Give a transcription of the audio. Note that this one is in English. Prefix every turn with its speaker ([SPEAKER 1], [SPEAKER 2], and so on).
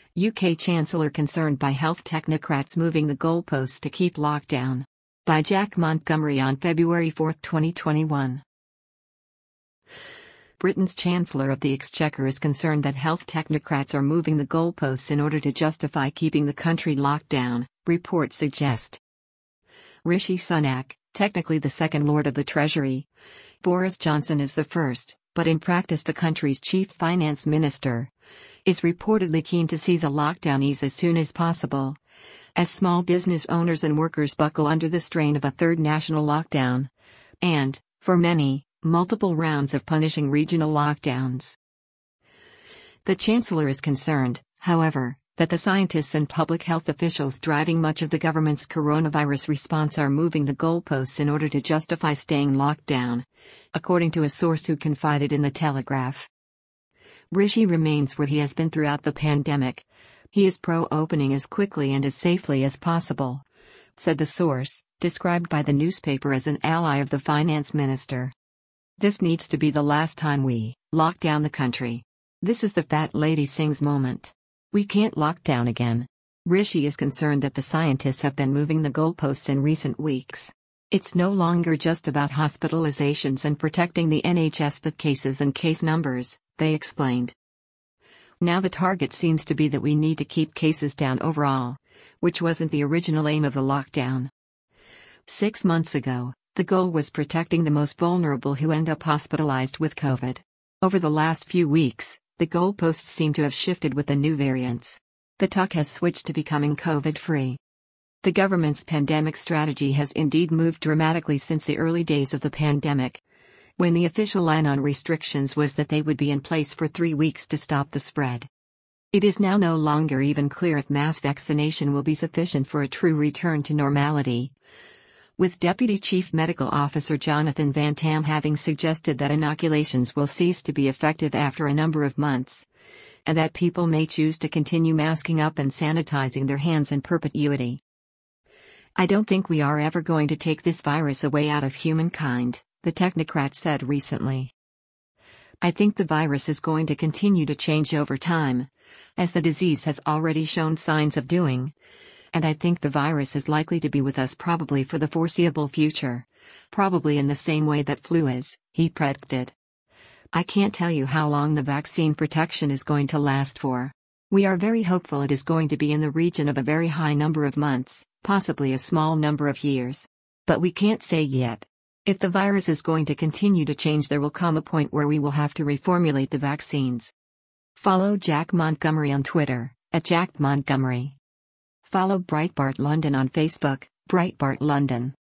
[SPEAKER 1] UK Chancellor concerned by health technocrats moving the goalposts to keep lockdown. By Jack Montgomery on February 4, 2021. Britain's Chancellor of the Exchequer is concerned that health technocrats are moving the goalposts in order to justify keeping the country locked down, reports suggest. Rishi Sunak, technically the second Lord of the Treasury. Boris Johnson is the first, but in practice the country's chief finance minister, is reportedly keen to see the lockdown ease as soon as possible, as small business owners and workers buckle under the strain of a third national lockdown, and, for many, multiple rounds of punishing regional lockdowns. The Chancellor is concerned, however, that the scientists and public health officials driving much of the government's coronavirus response are moving the goalposts in order to justify staying locked down, according to a source who confided in The Telegraph. Rishi remains where he has been throughout the pandemic. He is pro-opening as quickly and as safely as possible, said the source, described by the newspaper as an ally of the finance minister. This needs to be the last time we lock down the country. This is the fat lady sings moment. We can't lock down again. Rishi is concerned that the scientists have been moving the goalposts in recent weeks. It's no longer just about hospitalizations and protecting the NHS with cases and case numbers, they explained. Now the target seems to be that we need to keep cases down overall, which wasn't the original aim of the lockdown. 6 months ago, the goal was protecting the most vulnerable who end up hospitalized with COVID. Over the last few weeks, the goalposts seem to have shifted with the new variants. The talk has switched to becoming COVID-free. The government's pandemic strategy has indeed moved dramatically since the early days of the pandemic, when the official line on restrictions was that they would be in place for 3 weeks to stop the spread. It is now no longer even clear if mass vaccination will be sufficient for a true return to normality, with Deputy Chief Medical Officer Jonathan Van Tam having suggested that inoculations will cease to be effective after a number of months, and that people may choose to continue masking up and sanitizing their hands in perpetuity. I don't think we are ever going to take this virus away out of humankind, the technocrat said recently. I think the virus is going to continue to change over time, as the disease has already shown signs of doing. And I think the virus is likely to be with us probably for the foreseeable future, probably in the same way that flu is, he predicted. I can't tell you how long the vaccine protection is going to last for. We are very hopeful it is going to be in the region of a very high number of months, possibly a small number of years. But we can't say yet. If the virus is going to continue to change, there will come a point where we will have to reformulate the vaccines. Follow Jack Montgomery on Twitter, @JackMontgomery. Follow Breitbart London on Facebook, Breitbart London.